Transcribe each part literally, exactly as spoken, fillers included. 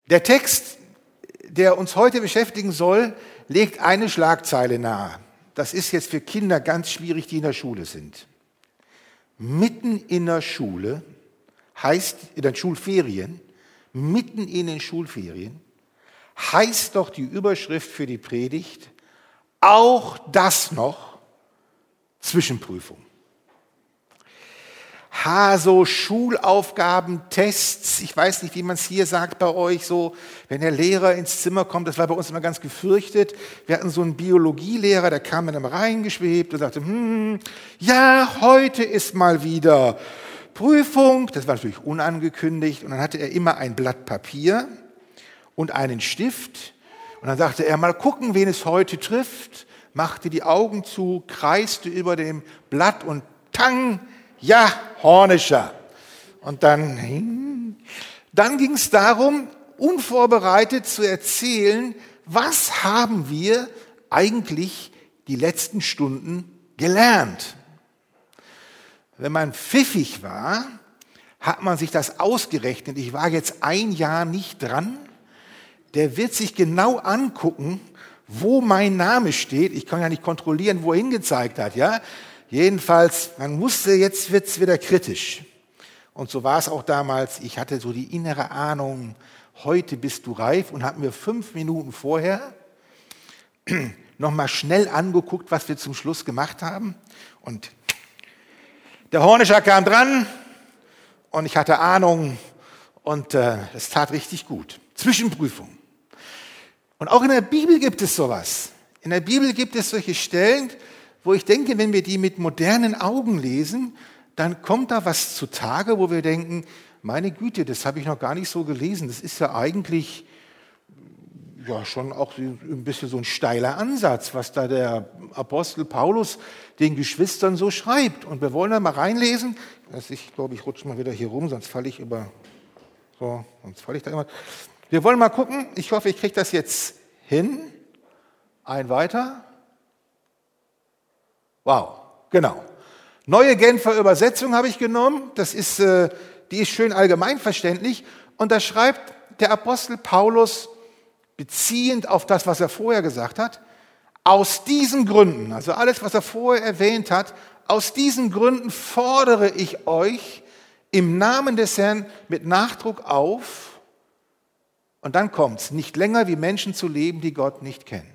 Der Text, der uns heute beschäftigen soll, legt eine Schlagzeile nahe. Das ist jetzt für Kinder ganz schwierig, die in der Schule sind. Mitten in der Schule heißt, in den Schulferien, mitten in den Schulferien, heißt doch die Überschrift für die Predigt, auch das noch Zwischenprüfung. Ha, so Schulaufgaben, Tests, ich weiß nicht, wie man es hier sagt bei euch, so, wenn der Lehrer ins Zimmer kommt, das war bei uns immer ganz gefürchtet. Wir hatten so einen Biologielehrer, der kam dann reingeschwebt und sagte, hm, ja, heute ist mal wieder Prüfung. Das war natürlich unangekündigt und dann hatte er immer ein Blatt Papier und einen Stift und dann sagte er, mal gucken, wen es heute trifft, machte die Augen zu, kreiste über dem Blatt und tang, ja, Hornischer. Und dann, dann ging es darum, unvorbereitet zu erzählen, was haben wir eigentlich die letzten Stunden gelernt. Wenn man pfiffig war, hat man sich das ausgerechnet. Ich war jetzt ein Jahr nicht dran. Der wird sich genau angucken, wo mein Name steht. Ich kann ja nicht kontrollieren, wo er hingezeigt hat, ja. Jedenfalls, man wusste, jetzt wird's wieder kritisch. Und so war es auch damals. Ich hatte so die innere Ahnung, heute bist du reif und habe mir fünf Minuten vorher nochmal schnell angeguckt, was wir zum Schluss gemacht haben. Und der Hornischer kam dran und ich hatte Ahnung und äh, es tat richtig gut. Zwischenprüfung. Und auch in der Bibel gibt es sowas. In der Bibel gibt es solche Stellen, wo ich denke, wenn wir die mit modernen Augen lesen, dann kommt da was zutage, wo wir denken, meine Güte, das habe ich noch gar nicht so gelesen. Das ist ja eigentlich ja schon auch ein bisschen so ein steiler Ansatz, was da der Apostel Paulus den Geschwistern so schreibt. Und wir wollen da mal reinlesen. Ich glaube, ich rutsche mal wieder hier rum, sonst falle ich über. So, sonst falle ich da immer. Wir wollen mal gucken. Ich hoffe, ich kriege das jetzt hin. Ein weiter. Wow, genau. Neue Genfer Übersetzung habe ich genommen. Das ist, äh, die ist schön allgemeinverständlich. Und da schreibt der Apostel Paulus, beziehend auf das, was er vorher gesagt hat, aus diesen Gründen, also alles, was er vorher erwähnt hat, aus diesen Gründen fordere ich euch im Namen des Herrn mit Nachdruck auf, und dann kommt's, nicht länger wie Menschen zu leben, die Gott nicht kennen.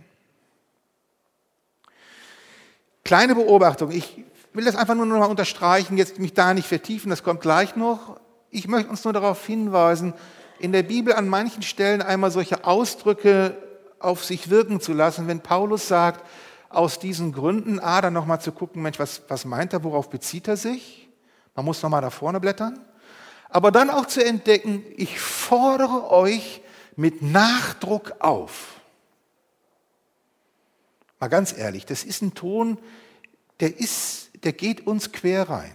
Kleine Beobachtung, ich will das einfach nur noch mal unterstreichen, jetzt mich da nicht vertiefen, das kommt gleich noch. Ich möchte uns nur darauf hinweisen, in der Bibel an manchen Stellen einmal solche Ausdrücke auf sich wirken zu lassen, wenn Paulus sagt, aus diesen Gründen, ah, dann nochmal zu gucken, Mensch, was, was meint er, worauf bezieht er sich? Man muss nochmal da vorne blättern. Aber dann auch zu entdecken, ich fordere euch mit Nachdruck auf. Mal ganz ehrlich, das ist ein Ton, der ist, der geht uns quer rein.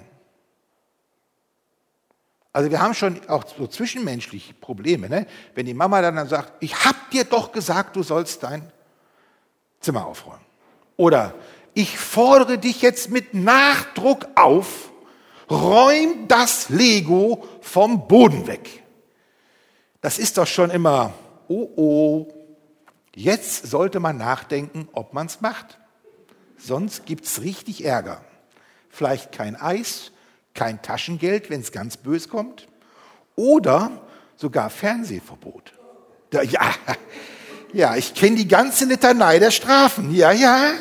Also wir haben schon auch so zwischenmenschliche Probleme, ne? Wenn die Mama dann, dann sagt, ich hab dir doch gesagt, du sollst dein Zimmer aufräumen. Oder ich fordere dich jetzt mit Nachdruck auf, räum das Lego vom Boden weg. Das ist doch schon immer, oh oh, jetzt sollte man nachdenken, ob man es macht. Sonst gibt es richtig Ärger. Vielleicht kein Eis, kein Taschengeld, wenn es ganz bös kommt. Oder sogar Fernsehverbot. Ja, ja, ja, ich kenne die ganze Litanei der Strafen. Ja, ja.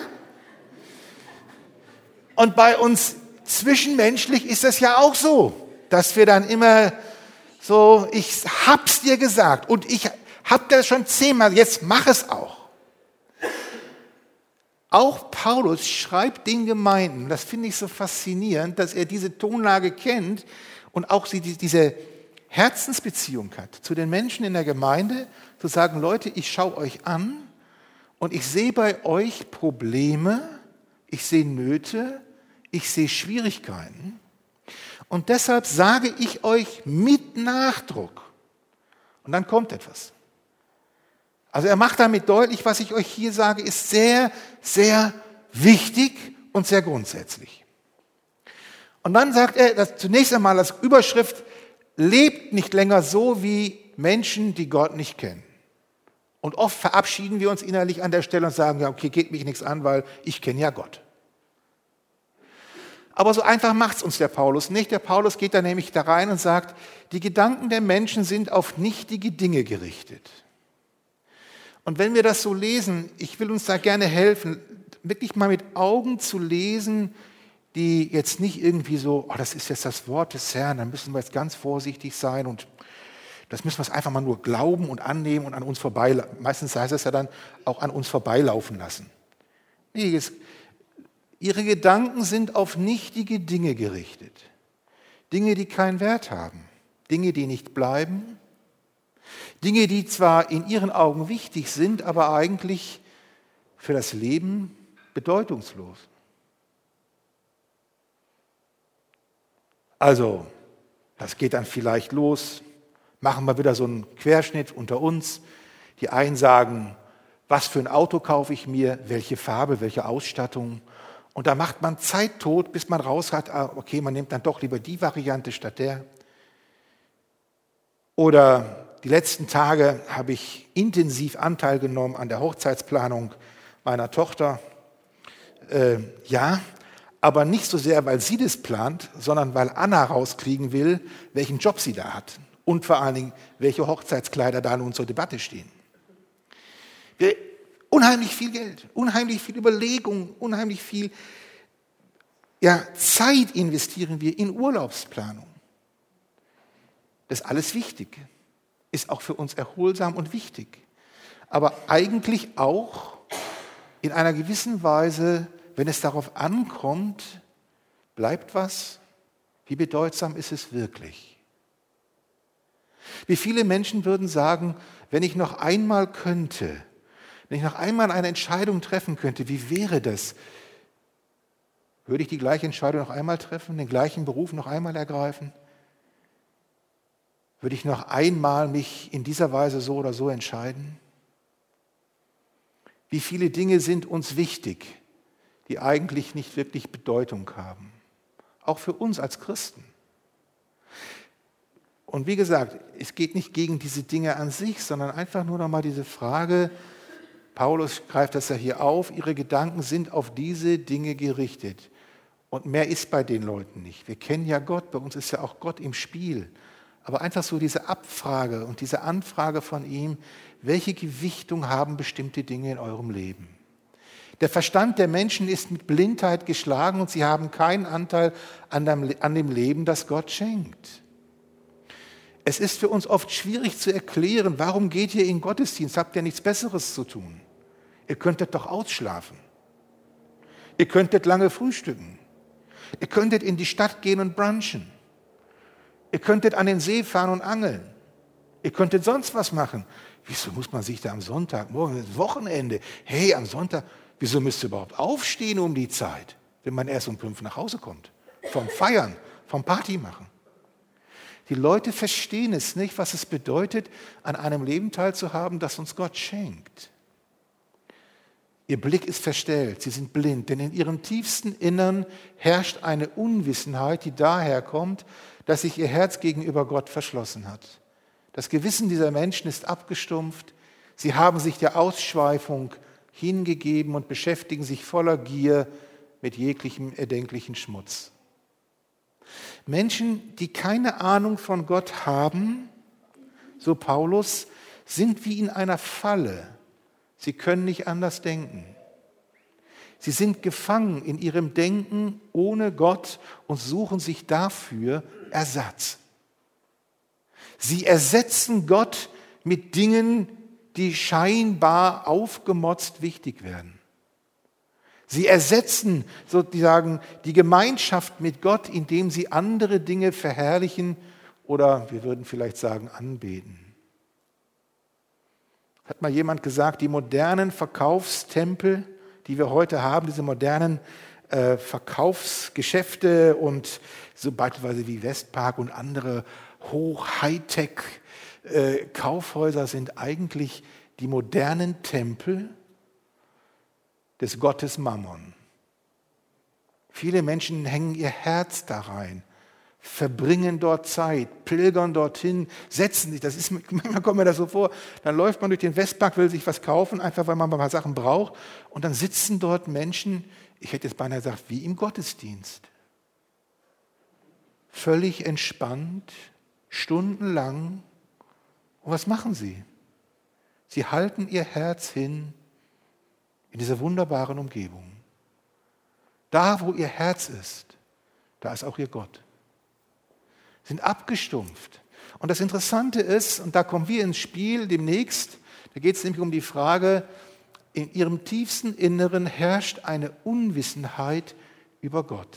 Und bei uns zwischenmenschlich ist das ja auch so, dass wir dann immer so, ich hab's dir gesagt und ich hab das schon zehnmal, jetzt mach es auch. Auch Paulus schreibt den Gemeinden, das finde ich so faszinierend, dass er diese Tonlage kennt und auch sie diese Herzensbeziehung hat zu den Menschen in der Gemeinde, zu sagen, Leute, ich schaue euch an und ich sehe bei euch Probleme, ich sehe Nöte, ich sehe Schwierigkeiten und deshalb sage ich euch mit Nachdruck. Und dann kommt etwas. Also er macht damit deutlich, was ich euch hier sage, ist sehr, sehr wichtig und sehr grundsätzlich. Und dann sagt er, dass zunächst einmal als Überschrift, lebt nicht länger so, wie Menschen, die Gott nicht kennen. Und oft verabschieden wir uns innerlich an der Stelle und sagen, ja, okay, geht mich nichts an, weil ich kenne ja Gott. Aber so einfach macht es uns der Paulus nicht. Der Paulus geht da nämlich da rein und sagt, die Gedanken der Menschen sind auf nichtige Dinge gerichtet. Und wenn wir das so lesen, ich will uns da gerne helfen, wirklich mal mit Augen zu lesen, die jetzt nicht irgendwie so, oh, das ist jetzt das Wort des Herrn, dann müssen wir jetzt ganz vorsichtig sein und das müssen wir es einfach mal nur glauben und annehmen und an uns vorbei, meistens heißt es ja dann auch an uns vorbeilaufen lassen. Nee, jetzt, ihre Gedanken sind auf nichtige Dinge gerichtet. Dinge, die keinen Wert haben. Dinge, die nicht bleiben. Dinge, die zwar in ihren Augen wichtig sind, aber eigentlich für das Leben bedeutungslos. Also, das geht dann vielleicht los. Machen wir wieder so einen Querschnitt unter uns. Die einen sagen, was für ein Auto kaufe ich mir, welche Farbe, welche Ausstattung. Und da macht man Zeit tot, bis man raus hat, okay, man nimmt dann doch lieber die Variante statt der. Oder die letzten Tage habe ich intensiv Anteil genommen an der Hochzeitsplanung meiner Tochter. Äh, ja, aber nicht so sehr, weil sie das plant, sondern weil Anna rauskriegen will, welchen Job sie da hat. Und vor allen Dingen, welche Hochzeitskleider da nun zur Debatte stehen. Wir, unheimlich viel Geld, unheimlich viel Überlegung, unheimlich viel ja, Zeit investieren wir in Urlaubsplanung. Das ist alles wichtig, ist auch für uns erholsam und wichtig. Aber eigentlich auch in einer gewissen Weise, wenn es darauf ankommt, bleibt was? Wie bedeutsam ist es wirklich? Wie viele Menschen würden sagen, wenn ich noch einmal könnte, wenn ich noch einmal eine Entscheidung treffen könnte, wie wäre das? Würde ich die gleiche Entscheidung noch einmal treffen, den gleichen Beruf noch einmal ergreifen? Würde ich noch einmal mich in dieser Weise so oder so entscheiden? Wie viele Dinge sind uns wichtig, die eigentlich nicht wirklich Bedeutung haben? Auch für uns als Christen. Und wie gesagt, es geht nicht gegen diese Dinge an sich, sondern einfach nur noch mal diese Frage, Paulus greift das ja hier auf, ihre Gedanken sind auf diese Dinge gerichtet. Und mehr ist bei den Leuten nicht. Wir kennen ja Gott, bei uns ist ja auch Gott im Spiel. Aber einfach so diese Abfrage und diese Anfrage von ihm, welche Gewichtung haben bestimmte Dinge in eurem Leben? Der Verstand der Menschen ist mit Blindheit geschlagen und sie haben keinen Anteil an dem Leben, das Gott schenkt. Es ist für uns oft schwierig zu erklären, warum geht ihr in den Gottesdienst? Habt ihr nichts Besseres zu tun? Ihr könntet doch ausschlafen. Ihr könntet lange frühstücken. Ihr könntet in die Stadt gehen und brunchen. Ihr könntet an den See fahren und angeln. Ihr könntet sonst was machen. Wieso muss man sich da am Sonntag, morgen ist Wochenende, hey, am Sonntag, wieso müsst ihr überhaupt aufstehen um die Zeit, wenn man erst um fünf nach Hause kommt? Vom Feiern, vom Party machen. Die Leute verstehen es nicht, was es bedeutet, an einem Leben teilzuhaben, das uns Gott schenkt. Ihr Blick ist verstellt, sie sind blind, denn in ihrem tiefsten Innern herrscht eine Unwissenheit, die daher kommt, dass sich ihr Herz gegenüber Gott verschlossen hat. Das Gewissen dieser Menschen ist abgestumpft, sie haben sich der Ausschweifung hingegeben und beschäftigen sich voller Gier mit jeglichem erdenklichen Schmutz. Menschen, die keine Ahnung von Gott haben, so Paulus, sind wie in einer Falle. Sie können nicht anders denken. Sie sind gefangen in ihrem Denken ohne Gott und suchen sich dafür Ersatz. Sie ersetzen Gott mit Dingen, die scheinbar aufgemotzt wichtig werden. Sie ersetzen sozusagen die Gemeinschaft mit Gott, indem sie andere Dinge verherrlichen oder, wir würden vielleicht sagen, anbeten. Hat mal jemand gesagt, die modernen Verkaufstempel, die wir heute haben, diese modernen äh, Verkaufsgeschäfte und so beispielsweise wie Westpark und andere Hoch-Hightech-Kaufhäuser äh, sind eigentlich die modernen Tempel des Gottes Mammon. Viele Menschen hängen ihr Herz da rein, verbringen dort Zeit, pilgern dorthin, setzen sich. Das ist, manchmal kommt mir das so vor, dann läuft man durch den Westpark, will sich was kaufen, einfach weil man ein paar Sachen braucht. Und dann sitzen dort Menschen, ich hätte jetzt beinahe gesagt, wie im Gottesdienst. Völlig entspannt, stundenlang. Und was machen sie? Sie halten ihr Herz hin in dieser wunderbaren Umgebung. Da, wo ihr Herz ist, da ist auch ihr Gott. Sie sind abgestumpft. Und das Interessante ist, und da kommen wir ins Spiel demnächst, da geht es nämlich um die Frage, in ihrem tiefsten Inneren herrscht eine Unwissenheit über Gott.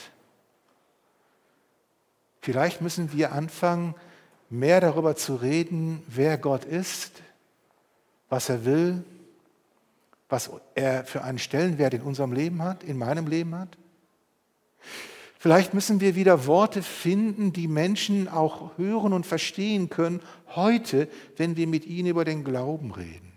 Vielleicht müssen wir anfangen, mehr darüber zu reden, wer Gott ist, was er will, was er für einen Stellenwert in unserem Leben hat, in meinem Leben hat. Vielleicht müssen wir wieder Worte finden, die Menschen auch hören und verstehen können, heute, wenn wir mit ihnen über den Glauben reden.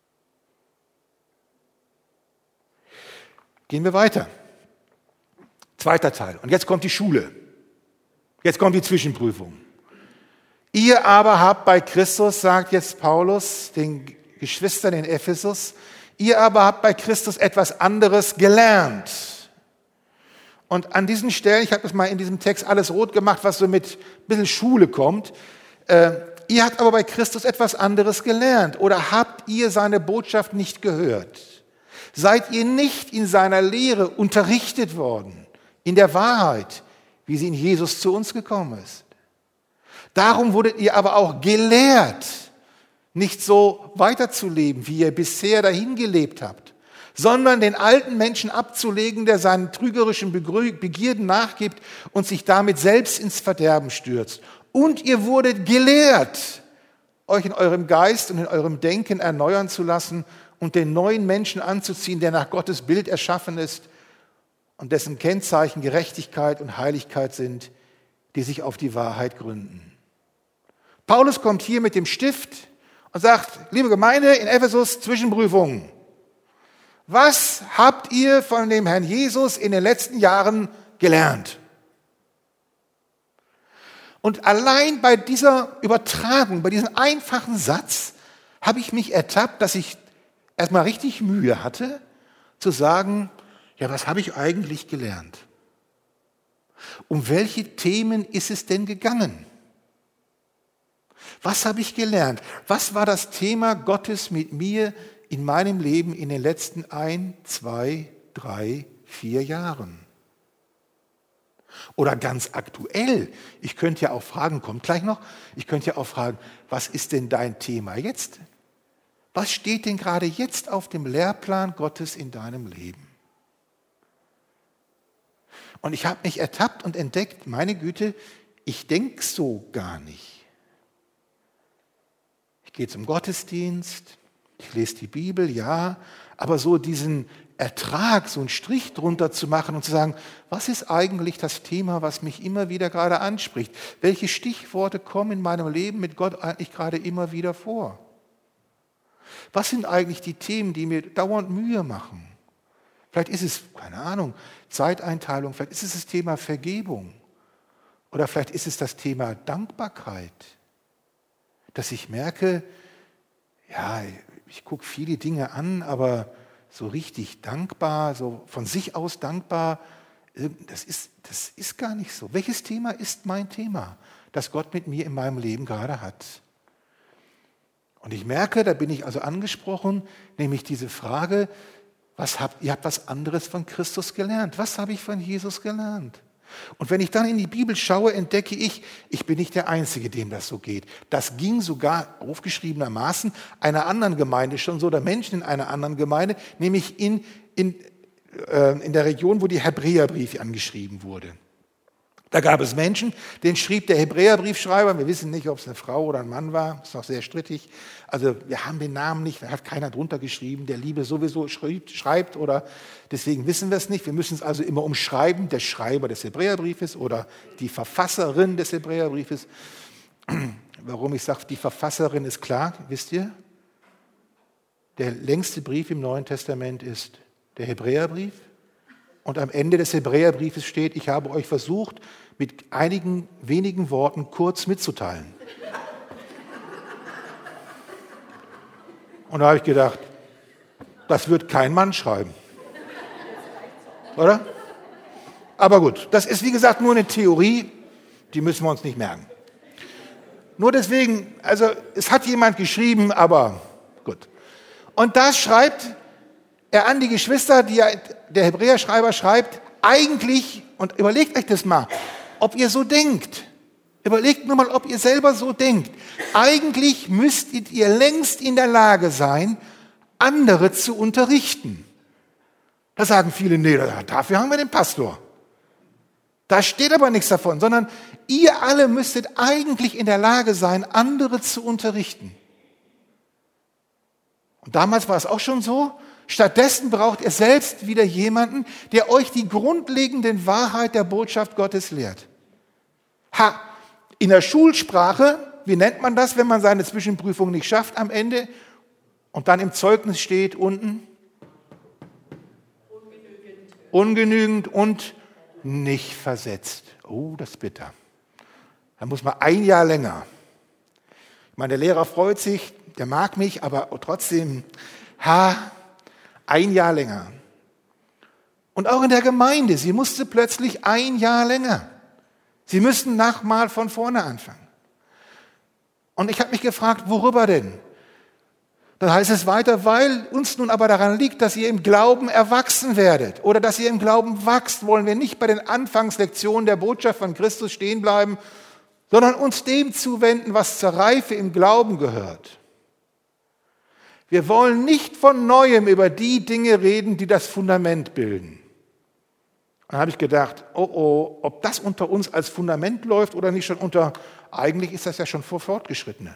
Gehen wir weiter. Zweiter Teil. Und jetzt kommt die Schule. Jetzt kommt die Zwischenprüfung. Ihr aber habt bei Christus, sagt jetzt Paulus den Geschwistern in Ephesus, ihr aber habt bei Christus etwas anderes gelernt. Und an diesen Stellen, ich habe das mal in diesem Text alles rot gemacht, was so mit ein bisschen Schule kommt. Äh, ihr habt aber bei Christus etwas anderes gelernt. Oder habt ihr seine Botschaft nicht gehört? Seid ihr nicht in seiner Lehre unterrichtet worden, in der Wahrheit, wie sie in Jesus zu uns gekommen ist? Darum wurdet ihr aber auch gelehrt, nicht so weiterzuleben, wie ihr bisher dahin gelebt habt, sondern den alten Menschen abzulegen, der seinen trügerischen Begierden nachgibt und sich damit selbst ins Verderben stürzt. Und ihr wurdet gelehrt, euch in eurem Geist und in eurem Denken erneuern zu lassen und den neuen Menschen anzuziehen, der nach Gottes Bild erschaffen ist und dessen Kennzeichen Gerechtigkeit und Heiligkeit sind, die sich auf die Wahrheit gründen. Paulus kommt hier mit dem Stift und sagt, liebe Gemeinde in Ephesus, Zwischenprüfung. Was habt ihr von dem Herrn Jesus in den letzten Jahren gelernt? Und allein bei dieser Übertragung, bei diesem einfachen Satz, habe ich mich ertappt, dass ich erstmal richtig Mühe hatte, zu sagen, ja, was habe ich eigentlich gelernt? Um welche Themen ist es denn gegangen? Was habe ich gelernt? Was war das Thema Gottes mit mir in meinem Leben in den letzten ein, zwei, drei, vier Jahren? Oder ganz aktuell, ich könnte ja auch fragen, kommt gleich noch, ich könnte ja auch fragen, was ist denn dein Thema jetzt? Was steht denn gerade jetzt auf dem Lehrplan Gottes in deinem Leben? Und ich habe mich ertappt und entdeckt, meine Güte, ich denke so gar nicht. Ich gehe zum Gottesdienst, ich lese die Bibel, ja, aber so diesen Ertrag, so einen Strich drunter zu machen und zu sagen, was ist eigentlich das Thema, was mich immer wieder gerade anspricht? Welche Stichworte kommen in meinem Leben mit Gott eigentlich gerade immer wieder vor? Was sind eigentlich die Themen, die mir dauernd Mühe machen? Vielleicht ist es, keine Ahnung, Zeiteinteilung, vielleicht ist es das Thema Vergebung oder vielleicht ist es das Thema Dankbarkeit, dass ich merke, ja, ich gucke viele Dinge an, aber so richtig dankbar, so von sich aus dankbar, das ist, das ist gar nicht so. Welches Thema ist mein Thema, das Gott mit mir in meinem Leben gerade hat? Und ich merke, da bin ich also angesprochen, nämlich diese Frage, was habt, ihr habt was anderes von Christus gelernt. Was habe ich von Jesus gelernt? Und wenn ich dann in die Bibel schaue, entdecke ich, ich bin nicht der Einzige, dem das so geht. Das ging sogar aufgeschriebenermaßen einer anderen Gemeinde schon so, oder Menschen in einer anderen Gemeinde, nämlich in, in, äh, in der Region, wo die Hebräerbrief angeschrieben wurde. Da gab es Menschen, denen schrieb der Hebräerbriefschreiber, wir wissen nicht, ob es eine Frau oder ein Mann war, ist noch sehr strittig. Also wir haben den Namen nicht, da hat keiner drunter geschrieben, der Liebe sowieso schreibt, schreibt oder deswegen wissen wir es nicht. Wir müssen es also immer umschreiben, der Schreiber des Hebräerbriefes oder die Verfasserin des Hebräerbriefes. Warum ich sage, die Verfasserin ist klar, wisst ihr? Der längste Brief im Neuen Testament ist der Hebräerbrief. Und am Ende des Hebräerbriefes steht, ich habe euch versucht, mit einigen wenigen Worten kurz mitzuteilen. Und da habe ich gedacht, das wird kein Mann schreiben. Oder? Aber gut, das ist wie gesagt nur eine Theorie, die müssen wir uns nicht merken. Nur deswegen, also es hat jemand geschrieben, aber gut. Und da schreibt er an die Geschwister, die der Hebräerschreiber schreibt, eigentlich, und überlegt euch das mal, ob ihr so denkt. Überlegt nur mal, ob ihr selber so denkt. Eigentlich müsstet ihr längst in der Lage sein, andere zu unterrichten. Da sagen viele, nee, dafür haben wir den Pastor. Da steht aber nichts davon, sondern ihr alle müsstet eigentlich in der Lage sein, andere zu unterrichten. Und damals war es auch schon so. Stattdessen braucht ihr selbst wieder jemanden, der euch die grundlegenden Wahrheit der Botschaft Gottes lehrt. Ha, in der Schulsprache, wie nennt man das, wenn man seine Zwischenprüfung nicht schafft am Ende und dann im Zeugnis steht unten? Ungenügend. Ungenügend und nicht versetzt. Oh, das ist bitter. Da muss man ein Jahr länger. Ich meine, der Lehrer freut sich, der mag mich, aber trotzdem, ha, ein Jahr länger. Und auch in der Gemeinde, sie musste plötzlich ein Jahr länger. Sie müssen nochmal von vorne anfangen. Und ich habe mich gefragt, worüber denn? Dann heißt es weiter, weil uns nun aber daran liegt, dass ihr im Glauben erwachsen werdet oder dass ihr im Glauben wachst, wollen wir nicht bei den Anfangslektionen der Botschaft von Christus stehen bleiben, sondern uns dem zuwenden, was zur Reife im Glauben gehört. Wir wollen nicht von Neuem über die Dinge reden, die das Fundament bilden. Und dann habe ich gedacht, oh oh, ob das unter uns als Fundament läuft oder nicht schon unter, eigentlich ist das ja schon vor Fortgeschrittene.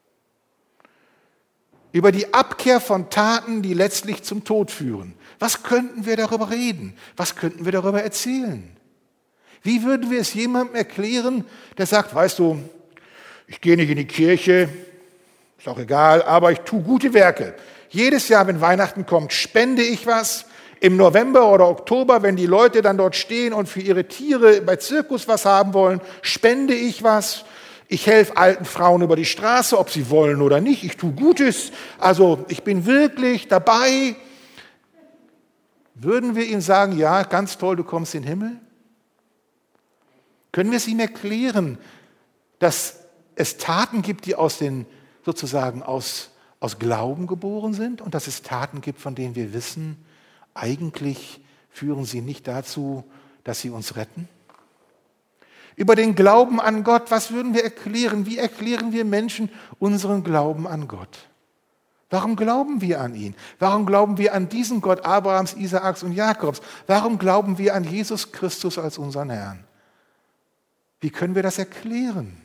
Über die Abkehr von Taten, die letztlich zum Tod führen. Was könnten wir darüber reden? Was könnten wir darüber erzählen? Wie würden wir es jemandem erklären, der sagt, weißt du, ich gehe nicht in die Kirche, ist auch egal, aber ich tue gute Werke. Jedes Jahr, wenn Weihnachten kommt, spende ich was. Im November oder Oktober, wenn die Leute dann dort stehen und für ihre Tiere bei Zirkus was haben wollen, spende ich was. Ich helfe alten Frauen über die Straße, ob sie wollen oder nicht. Ich tue Gutes. Also ich bin wirklich dabei. Würden wir ihm sagen, ja, ganz toll, du kommst in den Himmel? Können wir es ihm erklären, dass es Taten gibt, die aus den, sozusagen aus, aus Glauben geboren sind und dass es Taten gibt, von denen wir wissen, eigentlich führen sie nicht dazu, dass sie uns retten? Über den Glauben an Gott, was würden wir erklären? Wie erklären wir Menschen unseren Glauben an Gott? Warum glauben wir an ihn? Warum glauben wir an diesen Gott Abrahams, Isaaks und Jakobs? Warum glauben wir an Jesus Christus als unseren Herrn? Wie können wir das erklären?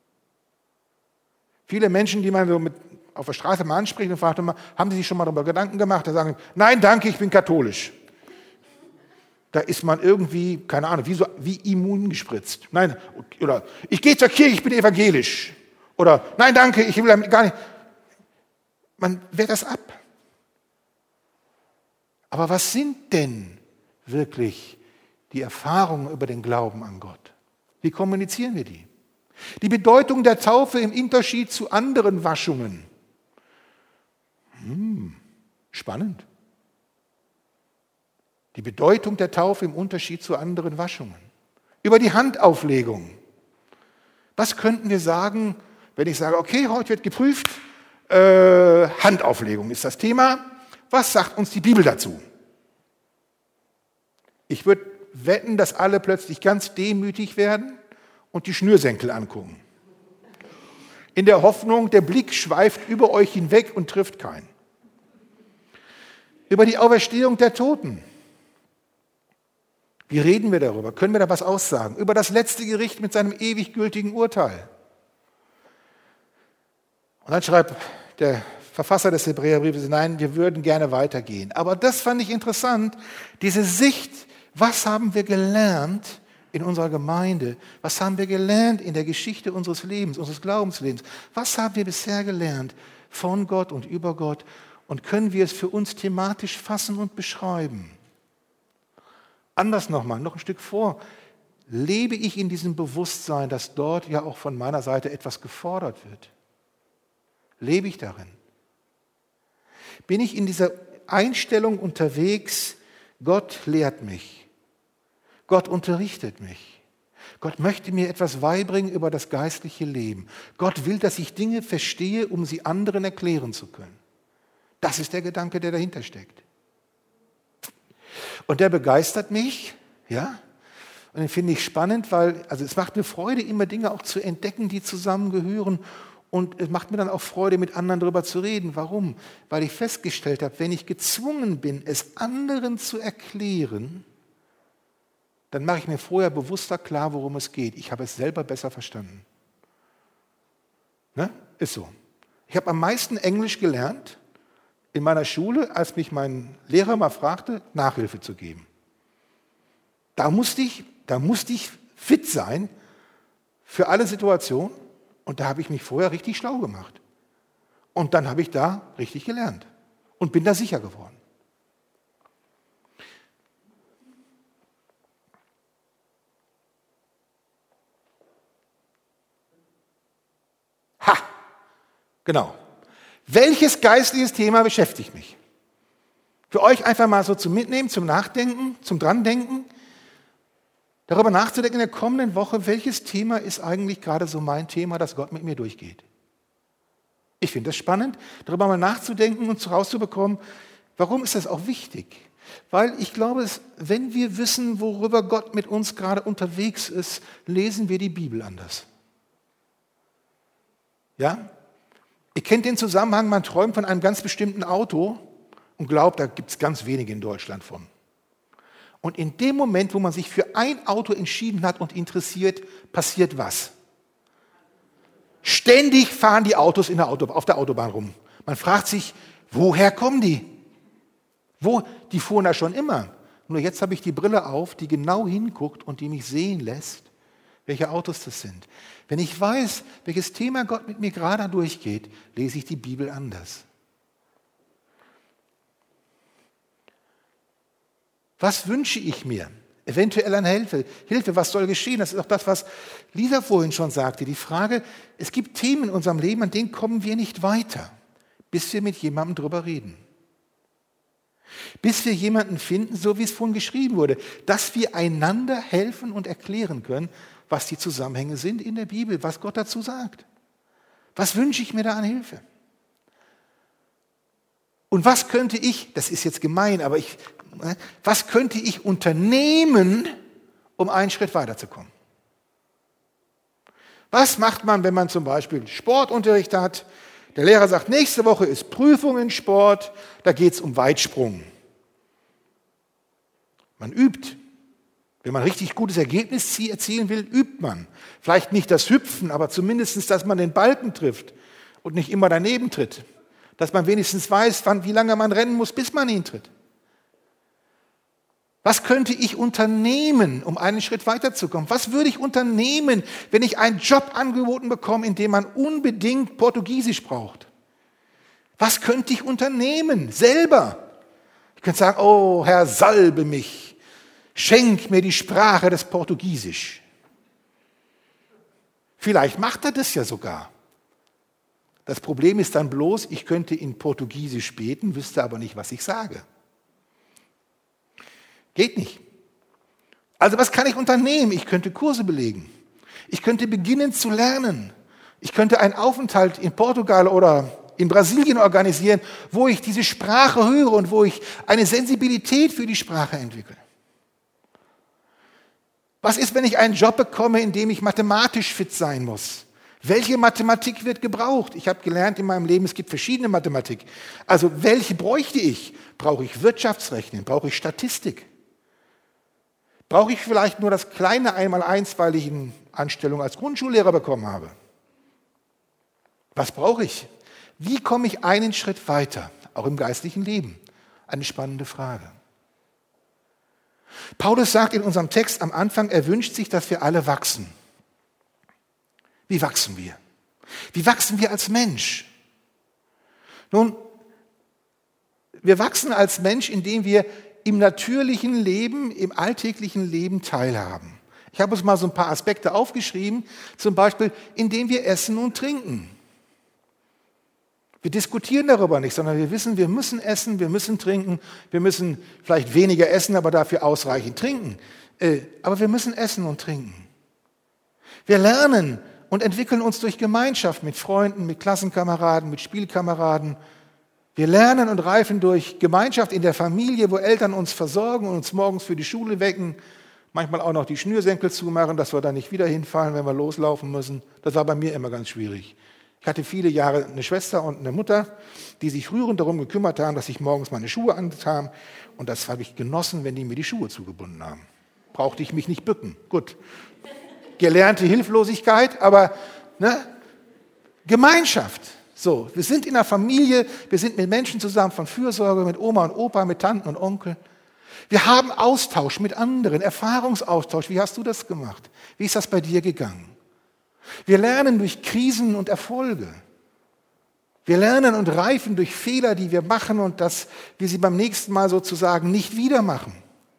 Viele Menschen, die man so mit auf der Straße mal anspricht und fragt immer, haben Sie sich schon mal darüber Gedanken gemacht? Da sagen, nein, danke, ich bin katholisch. Da ist man irgendwie, keine Ahnung, wie, so, wie immun gespritzt. Nein, oder ich gehe zur Kirche, ich bin evangelisch. Oder nein, danke, ich will damit gar nicht. Man wehrt das ab. Aber was sind denn wirklich die Erfahrungen über den Glauben an Gott? Wie kommunizieren wir die? Die Bedeutung der Taufe im Unterschied zu anderen Waschungen. Hm, spannend. Die Bedeutung der Taufe im Unterschied zu anderen Waschungen. Über die Handauflegung. Was könnten wir sagen, wenn ich sage, okay, heute wird geprüft, äh, Handauflegung ist das Thema. Was sagt uns die Bibel dazu? Ich würde wetten, dass alle plötzlich ganz demütig werden und die Schnürsenkel angucken. In der Hoffnung, der Blick schweift über euch hinweg und trifft keinen. Über die Auferstehung der Toten. Wie reden wir darüber? Können wir da was aussagen? Über das letzte Gericht mit seinem ewig gültigen Urteil. Und dann schreibt der Verfasser des Hebräerbriefes, nein, wir würden gerne weitergehen. Aber das fand ich interessant, diese Sicht, was haben wir gelernt in unserer Gemeinde? Was haben wir gelernt in der Geschichte unseres Lebens, unseres Glaubenslebens? Was haben wir bisher gelernt von Gott und über Gott? Und können wir es für uns thematisch fassen und beschreiben? Anders nochmal, noch ein Stück vor. lebe ich in diesem Bewusstsein, dass dort ja auch von meiner Seite etwas gefordert wird? Lebe ich darin? Bin ich in dieser Einstellung unterwegs, Gott lehrt mich, Gott unterrichtet mich, Gott möchte mir etwas beibringen über das geistliche Leben. Gott will, dass ich Dinge verstehe, um sie anderen erklären zu können. Das ist der Gedanke, der dahinter steckt. Und der begeistert mich, ja, und den finde ich spannend, weil, also es macht mir Freude, immer Dinge auch zu entdecken, die zusammengehören. Und es macht mir dann auch Freude, mit anderen darüber zu reden. Warum? Weil ich festgestellt habe, wenn ich gezwungen bin, es anderen zu erklären, dann mache ich mir vorher bewusster klar, worum es geht. Ich habe es selber besser verstanden. Ne? Ist so. Ich habe am meisten Englisch gelernt in meiner Schule, als mich mein Lehrer mal fragte, Nachhilfe zu geben. Da musste ich, da musste ich fit sein für alle Situationen. Und da habe ich mich vorher richtig schlau gemacht. Und dann habe ich da richtig gelernt und bin da sicher geworden. Ha! Genau. Welches geistliches Thema beschäftigt mich? Für euch einfach mal so zum Mitnehmen, zum Nachdenken, zum Drandenken. Darüber nachzudenken in der kommenden Woche, welches Thema ist eigentlich gerade so mein Thema, das Gott mit mir durchgeht. Ich finde das spannend, darüber mal nachzudenken und herauszubekommen, warum ist das auch wichtig? Weil ich glaube, wenn wir wissen, worüber Gott mit uns gerade unterwegs ist, lesen wir die Bibel anders. Ja? Ihr kennt den Zusammenhang, man träumt von einem ganz bestimmten Auto und glaubt, da gibt es ganz wenige in Deutschland von. Und in dem Moment, wo man sich für ein Auto entschieden hat und interessiert, passiert was? Ständig fahren die Autos in der Auto, auf der Autobahn rum. Man fragt sich, woher kommen die? Wo? Die fuhren da schon immer. Nur jetzt habe ich die Brille auf, die genau hinguckt und die mich sehen lässt, welche Autos das sind. Wenn ich weiß, welches Thema Gott mit mir gerade durchgeht, lese ich die Bibel anders. Was wünsche ich mir? Eventuell an Hilfe. Hilfe, was soll geschehen? Das ist auch das, was Lisa vorhin schon sagte. Die Frage, es gibt Themen in unserem Leben, an denen kommen wir nicht weiter, bis wir mit jemandem drüber reden. Bis wir jemanden finden, so wie es vorhin geschrieben wurde, dass wir einander helfen und erklären können, was die Zusammenhänge sind in der Bibel, was Gott dazu sagt. Was wünsche ich mir da an Hilfe? Und was könnte ich, das ist jetzt gemein, aber ich, was könnte ich unternehmen, um einen Schritt weiterzukommen? Was macht man, wenn man zum Beispiel Sportunterricht hat? Der Lehrer sagt, nächste Woche ist Prüfung in Sport, da geht es um Weitsprung. Man übt. Wenn man ein richtig gutes Ergebnis erzielen will, übt man. Vielleicht nicht das Hüpfen, aber zumindest, dass man den Balken trifft und nicht immer daneben tritt. Dass man wenigstens weiß, wann, wie lange man rennen muss, bis man ihn tritt. Was könnte ich unternehmen, um einen Schritt weiterzukommen? Was würde ich unternehmen, wenn ich einen Job angeboten bekomme, in dem man unbedingt Portugiesisch braucht? Was könnte ich unternehmen, selber? Ich könnte sagen, oh Herr, salbe mich, schenk mir die Sprache des Portugiesisch. Vielleicht macht er das ja sogar. Das Problem ist dann bloß, ich könnte in Portugiesisch beten, wüsste aber nicht, was ich sage. Geht nicht. Also was kann ich unternehmen? Ich könnte Kurse belegen. Ich könnte beginnen zu lernen. Ich könnte einen Aufenthalt in Portugal oder in Brasilien organisieren, wo ich diese Sprache höre und wo ich eine Sensibilität für die Sprache entwickle. Was ist, wenn ich einen Job bekomme, in dem ich mathematisch fit sein muss? Welche Mathematik wird gebraucht? Ich habe gelernt in meinem Leben, es gibt verschiedene Mathematik. Also welche bräuchte ich? Brauche ich Wirtschaftsrechnen? Brauche ich Statistik? Brauche ich vielleicht nur das kleine Einmaleins, weil ich eine Anstellung als Grundschullehrer bekommen habe? Was brauche ich? Wie komme ich einen Schritt weiter, auch im geistlichen Leben? Eine spannende Frage. Paulus sagt in unserem Text am Anfang, er wünscht sich, dass wir alle wachsen. Wie wachsen wir? Wie wachsen wir als Mensch? Nun, wir wachsen als Mensch, indem wir im natürlichen Leben, im alltäglichen Leben teilhaben. Ich habe uns mal so ein paar Aspekte aufgeschrieben, zum Beispiel, indem wir essen und trinken. Wir diskutieren darüber nicht, sondern wir wissen, wir müssen essen, wir müssen trinken, wir müssen vielleicht weniger essen, aber dafür ausreichend trinken. Aber wir müssen essen und trinken. Wir lernen und entwickeln uns durch Gemeinschaft mit Freunden, mit Klassenkameraden, mit Spielkameraden. Wir lernen und reifen durch Gemeinschaft in der Familie, wo Eltern uns versorgen und uns morgens für die Schule wecken, manchmal auch noch die Schnürsenkel zumachen, dass wir da nicht wieder hinfallen, wenn wir loslaufen müssen. Das war bei mir immer ganz schwierig. Ich hatte viele Jahre eine Schwester und eine Mutter, die sich rührend darum gekümmert haben, dass ich morgens meine Schuhe anbekam. Und das habe ich genossen, wenn die mir die Schuhe zugebunden haben. Brauchte ich mich nicht bücken. Gut. Gelernte Hilflosigkeit, aber ne? Gemeinschaft. So, wir sind in einer Familie, wir sind mit Menschen zusammen von Fürsorge, mit Oma und Opa, mit Tanten und Onkel. Wir haben Austausch mit anderen, Erfahrungsaustausch. Wie hast du das gemacht? Wie ist das bei dir gegangen? Wir lernen durch Krisen und Erfolge. Wir lernen und reifen durch Fehler, die wir machen und dass wir sie beim nächsten Mal sozusagen nicht wieder machen.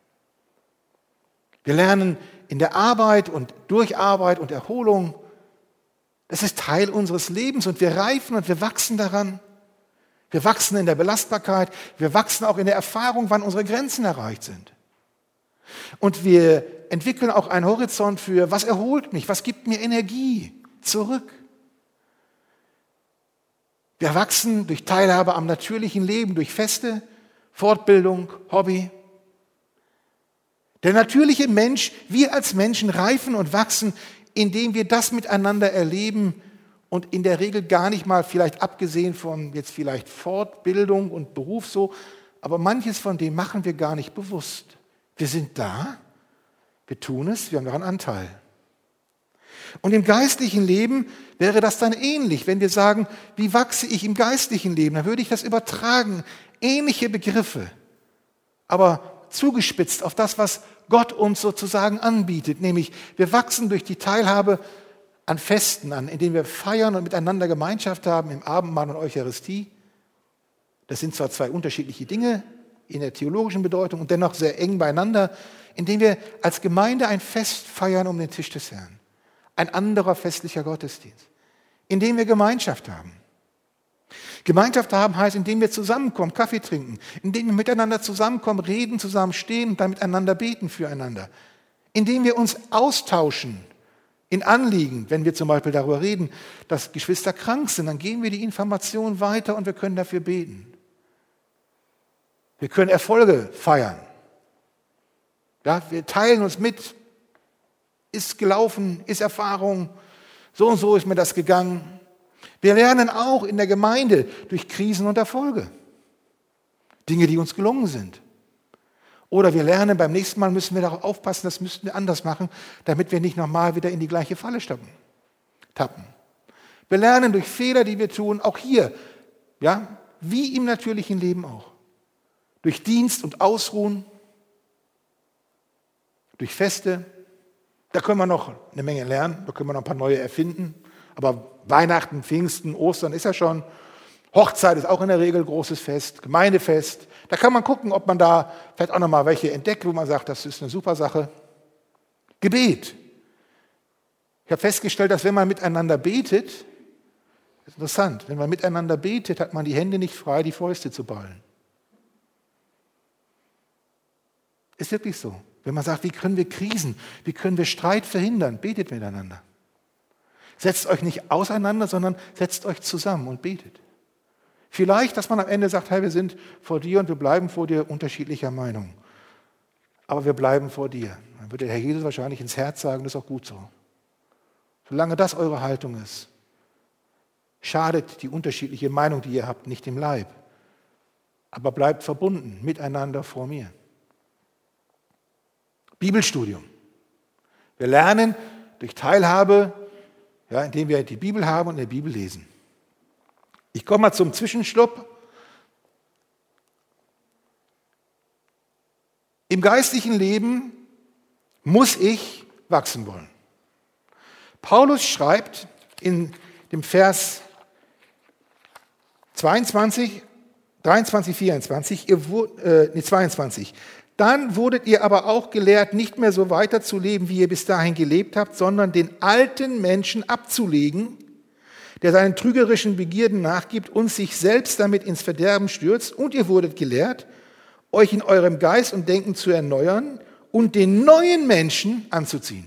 Wir lernen in der Arbeit und durch Arbeit und Erholung. Das ist Teil unseres Lebens und wir reifen und wir wachsen daran. Wir wachsen in der Belastbarkeit, wir wachsen auch in der Erfahrung, wann unsere Grenzen erreicht sind. Und wir entwickeln auch einen Horizont für, was erholt mich, was gibt mir Energie zurück. Wir wachsen durch Teilhabe am natürlichen Leben, durch Feste, Fortbildung, Hobby. Der natürliche Mensch, wir als Menschen reifen und wachsen, indem wir das miteinander erleben und in der Regel gar nicht mal, vielleicht abgesehen von jetzt vielleicht Fortbildung und Beruf so, aber manches von dem machen wir gar nicht bewusst. Wir sind da, wir tun es, wir haben daran Anteil. Und im geistlichen Leben wäre das dann ähnlich, wenn wir sagen, wie wachse ich im geistlichen Leben? Dann würde ich das übertragen, ähnliche Begriffe, aber zugespitzt auf das, was Gott uns sozusagen anbietet, nämlich wir wachsen durch die Teilhabe an Festen an, indem wir feiern und miteinander Gemeinschaft haben im Abendmahl und Eucharistie. Das sind zwar zwei unterschiedliche Dinge in der theologischen Bedeutung und dennoch sehr eng beieinander, indem wir als Gemeinde ein Fest feiern um den Tisch des Herrn. Ein anderer festlicher Gottesdienst, indem wir Gemeinschaft haben. Gemeinschaft haben heißt, indem wir zusammenkommen, Kaffee trinken, indem wir miteinander zusammenkommen, reden, zusammen stehen und dann miteinander beten füreinander. Indem wir uns austauschen in Anliegen, wenn wir zum Beispiel darüber reden, dass Geschwister krank sind, dann geben wir die Information weiter und wir können dafür beten. Wir können Erfolge feiern. Ja, wir teilen uns mit, ist gelaufen, ist Erfahrung, so und so ist mir das gegangen. Wir lernen auch in der Gemeinde durch Krisen und Erfolge. Dinge, die uns gelungen sind. Oder wir lernen, beim nächsten Mal müssen wir darauf aufpassen, das müssten wir anders machen, damit wir nicht nochmal wieder in die gleiche Falle tappen. Wir lernen durch Fehler, die wir tun, auch hier, ja, wie im natürlichen Leben auch. Durch Dienst und Ausruhen, durch Feste. Da können wir noch eine Menge lernen, da können wir noch ein paar neue erfinden. Aber Weihnachten, Pfingsten, Ostern ist ja schon. Hochzeit ist auch in der Regel ein großes Fest, Gemeindefest. Da kann man gucken, ob man da vielleicht auch noch mal welche entdeckt, wo man sagt, das ist eine super Sache. Gebet. Ich habe festgestellt, dass wenn man miteinander betet, das ist interessant, wenn man miteinander betet, hat man die Hände nicht frei, die Fäuste zu ballen. Ist wirklich so. Wenn man sagt, wie können wir Krisen, wie können wir Streit verhindern, betet miteinander. Setzt euch nicht auseinander, sondern setzt euch zusammen und betet. Vielleicht, dass man am Ende sagt, hey, wir sind vor dir und wir bleiben vor dir unterschiedlicher Meinung. Aber wir bleiben vor dir. Dann wird der Herr Jesus wahrscheinlich ins Herz sagen, das ist auch gut so. Solange das eure Haltung ist, schadet die unterschiedliche Meinung, die ihr habt, nicht dem Leib. Aber bleibt verbunden miteinander vor mir. Bibelstudium. Wir lernen durch Teilhabe, ja, indem wir die Bibel haben und in der Bibel lesen. Ich komme mal zum Zwischenschluck. Im geistlichen Leben muss ich wachsen wollen. Paulus schreibt in dem Vers zweiundzwanzig, dreiundzwanzig, vierundzwanzig, ihr, äh, nee, zweiundzwanzig, Dann wurdet ihr aber auch gelehrt, nicht mehr so weiterzuleben, wie ihr bis dahin gelebt habt, sondern den alten Menschen abzulegen, der seinen trügerischen Begierden nachgibt und sich selbst damit ins Verderben stürzt. Und ihr wurdet gelehrt, euch in eurem Geist und Denken zu erneuern und den neuen Menschen anzuziehen.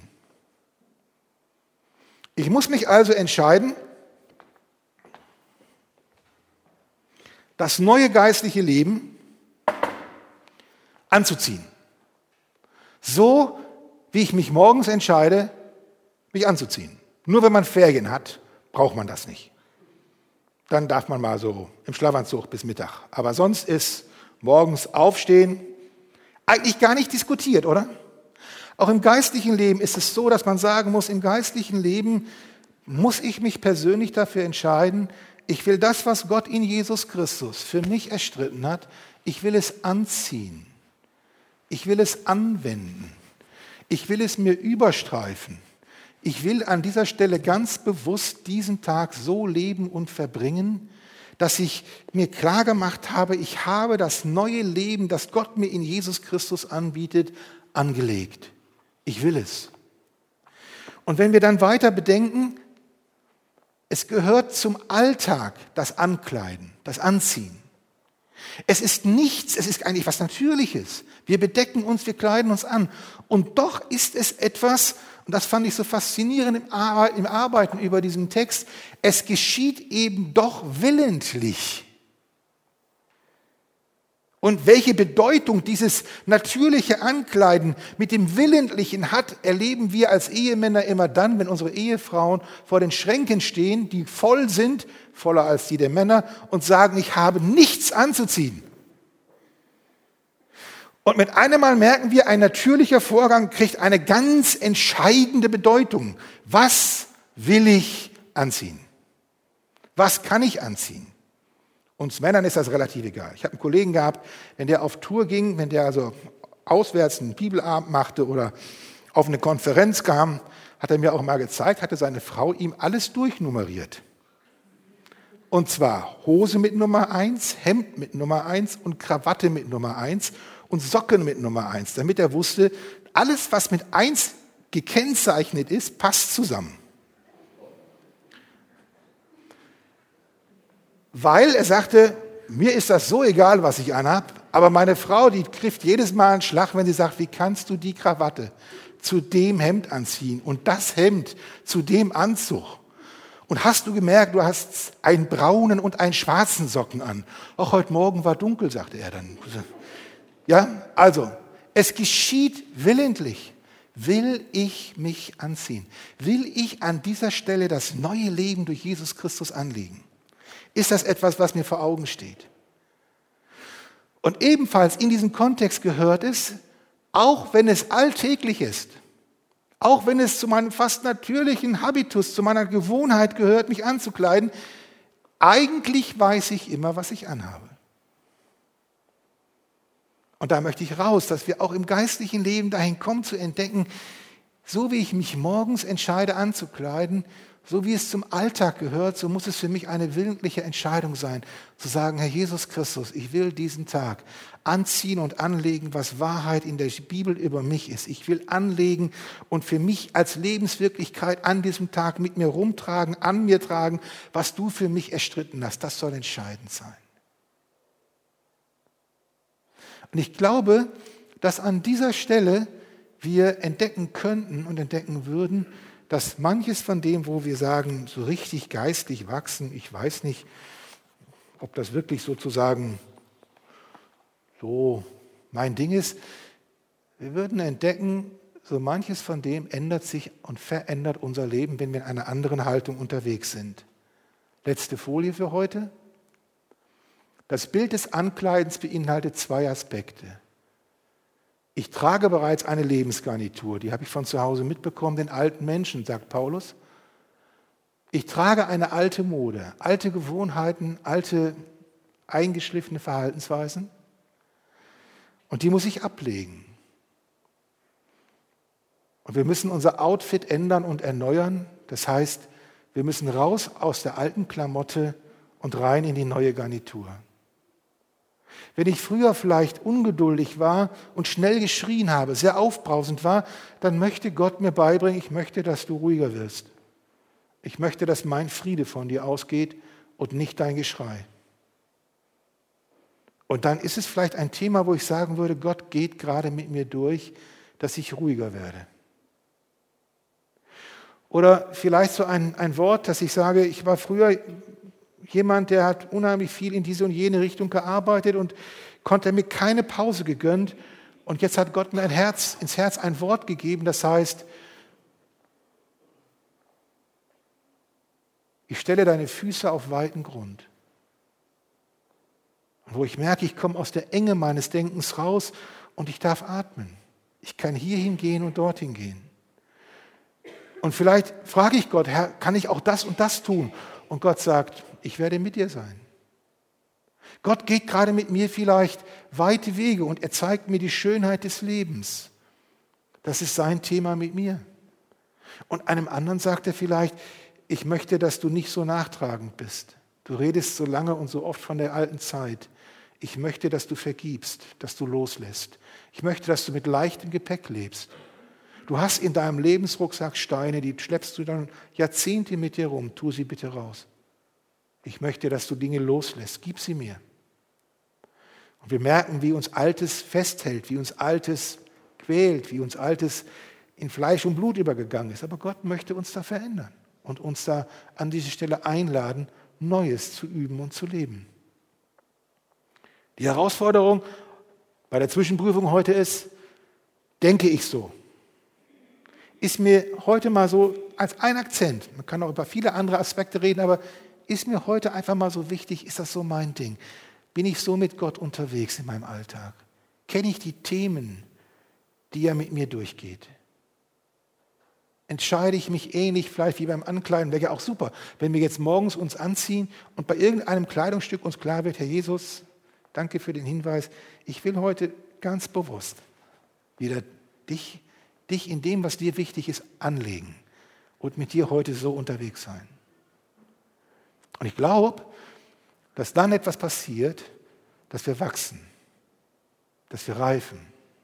Ich muss mich also entscheiden, das neue geistliche Leben anzuziehen. So, wie ich mich morgens entscheide, mich anzuziehen. Nur wenn man Ferien hat, braucht man das nicht. Dann darf man mal so im Schlafanzug bis Mittag. Aber sonst ist morgens aufstehen eigentlich gar nicht diskutiert, oder? Auch im geistlichen Leben ist es so, dass man sagen muss, im geistlichen Leben muss ich mich persönlich dafür entscheiden, ich will das, was Gott in Jesus Christus für mich erstritten hat, ich will es anziehen. Ich will es anwenden. Ich will es mir überstreifen. Ich will an dieser Stelle ganz bewusst diesen Tag so leben und verbringen, dass ich mir klar gemacht habe, ich habe das neue Leben, das Gott mir in Jesus Christus anbietet, angelegt. Ich will es. Und wenn wir dann weiter bedenken, es gehört zum Alltag das Ankleiden, das Anziehen. Es ist nichts, es ist eigentlich was Natürliches. Wir bedecken uns, wir kleiden uns an. Und doch ist es etwas, und das fand ich so faszinierend im Arbeiten über diesen Text, es geschieht eben doch willentlich. Und welche Bedeutung dieses natürliche Ankleiden mit dem Willentlichen hat, erleben wir als Ehemänner immer dann, wenn unsere Ehefrauen vor den Schränken stehen, die voll sind, voller als die der Männer, und sagen, ich habe nichts anzuziehen. Und mit einem Mal merken wir, ein natürlicher Vorgang kriegt eine ganz entscheidende Bedeutung. Was will ich anziehen? Was kann ich anziehen? Uns Männern ist das relativ egal. Ich habe einen Kollegen gehabt, wenn der auf Tour ging, wenn der also auswärts einen Bibelabend machte oder auf eine Konferenz kam, hat er mir auch mal gezeigt, hatte seine Frau ihm alles durchnummeriert. Und zwar Hose mit Nummer eins, Hemd mit Nummer eins und Krawatte mit Nummer eins und Socken mit Nummer eins, damit er wusste, alles, was mit eins gekennzeichnet ist, passt zusammen. Weil er sagte, mir ist das so egal, was ich anhab, aber meine Frau, die trifft jedes Mal einen Schlag, wenn sie sagt, wie kannst du die Krawatte zu dem Hemd anziehen und das Hemd zu dem Anzug? Und hast du gemerkt, du hast einen braunen und einen schwarzen Socken an? Auch heute Morgen war dunkel, sagte er dann. Ja, also, es geschieht willentlich. Will ich mich anziehen? Will ich an dieser Stelle das neue Leben durch Jesus Christus anlegen? Ist das etwas, was mir vor Augen steht? Und ebenfalls in diesem Kontext gehört es, auch wenn es alltäglich ist, auch wenn es zu meinem fast natürlichen Habitus, zu meiner Gewohnheit gehört, mich anzukleiden, eigentlich weiß ich immer, was ich anhabe. Und da möchte ich raus, dass wir auch im geistlichen Leben dahin kommen zu entdecken, so wie ich mich morgens entscheide anzukleiden, so wie es zum Alltag gehört, so muss es für mich eine willentliche Entscheidung sein, zu sagen, Herr Jesus Christus, ich will diesen Tag anziehen und anlegen, was Wahrheit in der Bibel über mich ist. Ich will anlegen und für mich als Lebenswirklichkeit an diesem Tag mit mir rumtragen, an mir tragen, was du für mich erstritten hast. Das soll entscheidend sein. Und ich glaube, dass an dieser Stelle wir entdecken könnten und entdecken würden, dass manches von dem, wo wir sagen, so richtig geistlich wachsen, ich weiß nicht, ob das wirklich sozusagen so mein Ding ist, wir würden entdecken, so manches von dem ändert sich und verändert unser Leben, wenn wir in einer anderen Haltung unterwegs sind. Letzte Folie für heute. Das Bild des Ankleidens beinhaltet zwei Aspekte. Ich trage bereits eine Lebensgarnitur, die habe ich von zu Hause mitbekommen, den alten Menschen, sagt Paulus. Ich trage eine alte Mode, alte Gewohnheiten, alte eingeschliffene Verhaltensweisen und die muss ich ablegen. Und wir müssen unser Outfit ändern und erneuern, das heißt, wir müssen raus aus der alten Klamotte und rein in die neue Garnitur. Wenn ich früher vielleicht ungeduldig war und schnell geschrien habe, sehr aufbrausend war, dann möchte Gott mir beibringen, ich möchte, dass du ruhiger wirst. Ich möchte, dass mein Friede von dir ausgeht und nicht dein Geschrei. Und dann ist es vielleicht ein Thema, wo ich sagen würde, Gott geht gerade mit mir durch, dass ich ruhiger werde. Oder vielleicht so ein, ein Wort, dass ich sage, ich war früher jemand, der hat unheimlich viel in diese und jene Richtung gearbeitet und konnte mir keine Pause gegönnt. Und jetzt hat Gott mir ein Herz, ins Herz ein Wort gegeben, das heißt, ich stelle deine Füße auf weiten Grund. Und wo ich merke, ich komme aus der Enge meines Denkens raus und ich darf atmen. Ich kann hierhin gehen und dorthin gehen. Und vielleicht frage ich Gott, Herr, kann ich auch das und das tun? Und Gott sagt, ich werde mit dir sein. Gott geht gerade mit mir vielleicht weite Wege und er zeigt mir die Schönheit des Lebens. Das ist sein Thema mit mir. Und einem anderen sagt er vielleicht, ich möchte, dass du nicht so nachtragend bist. Du redest so lange und so oft von der alten Zeit. Ich möchte, dass du vergibst, dass du loslässt. Ich möchte, dass du mit leichtem Gepäck lebst. Du hast in deinem Lebensrucksack Steine, die schleppst du dann Jahrzehnte mit dir rum. Tu sie bitte raus. Ich möchte, dass du Dinge loslässt. Gib sie mir. Und wir merken, wie uns Altes festhält, wie uns Altes quält, wie uns Altes in Fleisch und Blut übergegangen ist. Aber Gott möchte uns da verändern und uns da an diese Stelle einladen, Neues zu üben und zu leben. Die Herausforderung bei der Zwischenprüfung heute ist, denke ich so? Ist mir heute mal so als ein Akzent, man kann auch über viele andere Aspekte reden, aber ist mir heute einfach mal so wichtig, ist das so mein Ding? Bin ich so mit Gott unterwegs in meinem Alltag? Kenne ich die Themen, die er mit mir durchgeht? Entscheide ich mich ähnlich vielleicht wie beim Ankleiden, wäre ja auch super, wenn wir jetzt morgens uns anziehen und bei irgendeinem Kleidungsstück uns klar wird, Herr Jesus, danke für den Hinweis, ich will heute ganz bewusst wieder dich dich in dem, was dir wichtig ist, anlegen und mit dir heute so unterwegs sein. Und ich glaube, dass dann etwas passiert, dass wir wachsen, dass wir reifen.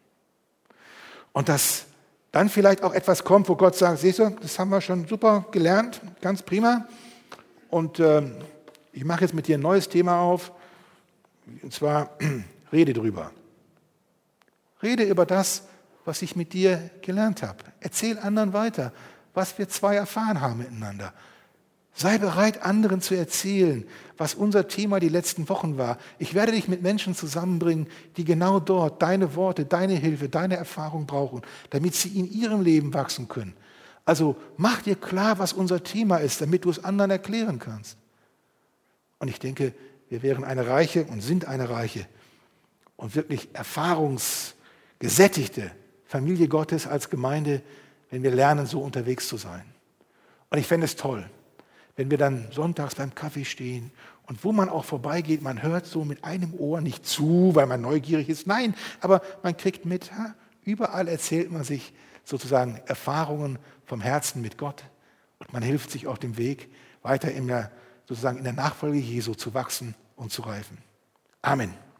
Und dass dann vielleicht auch etwas kommt, wo Gott sagt, siehst du, das haben wir schon super gelernt, ganz prima. Und äh, ich mache jetzt mit dir ein neues Thema auf, und zwar rede drüber. Rede über das, was ich mit dir gelernt habe. Erzähl anderen weiter, was wir zwei erfahren haben miteinander. Sei bereit, anderen zu erzählen, was unser Thema die letzten Wochen war. Ich werde dich mit Menschen zusammenbringen, die genau dort deine Worte, deine Hilfe, deine Erfahrung brauchen, damit sie in ihrem Leben wachsen können. Also mach dir klar, was unser Thema ist, damit du es anderen erklären kannst. Und ich denke, wir wären eine reiche und sind eine reiche und wirklich erfahrungsgesättigte Familie Gottes als Gemeinde, wenn wir lernen, so unterwegs zu sein. Und ich fände es toll, wenn wir dann sonntags beim Kaffee stehen und wo man auch vorbeigeht, man hört so mit einem Ohr nicht zu, weil man neugierig ist. Nein, aber man kriegt mit, ha, überall erzählt man sich sozusagen Erfahrungen vom Herzen mit Gott und man hilft sich auf dem Weg, weiter in der, sozusagen in der Nachfolge Jesu zu wachsen und zu reifen. Amen.